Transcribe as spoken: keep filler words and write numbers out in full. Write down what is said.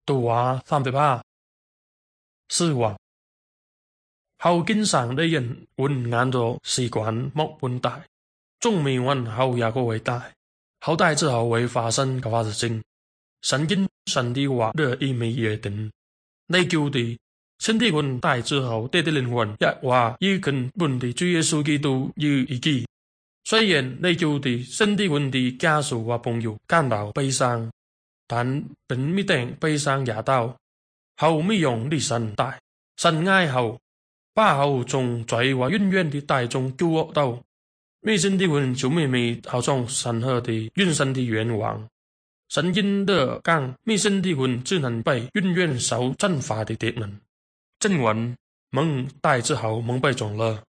都話三十八，死亡。後經常的人會按照習慣莫問題，仲未問後也個偉大，後代之後會發生嘅發生。神經神的話的意味約定，你叫的身體運帶之後的的靈魂一話與根本的主耶穌基督有一致。雖然你叫的身體運的家屬或朋友感到悲傷，但並不定悲傷也到後未用的神帶，神愛後把後從罪和冤冤的大眾救惡到，未身體運就未未好從神和的冤神的冤枉。神經的講，未身體運只能被冤冤受懲罰的敵人。正文蒙帶之後蒙被中了。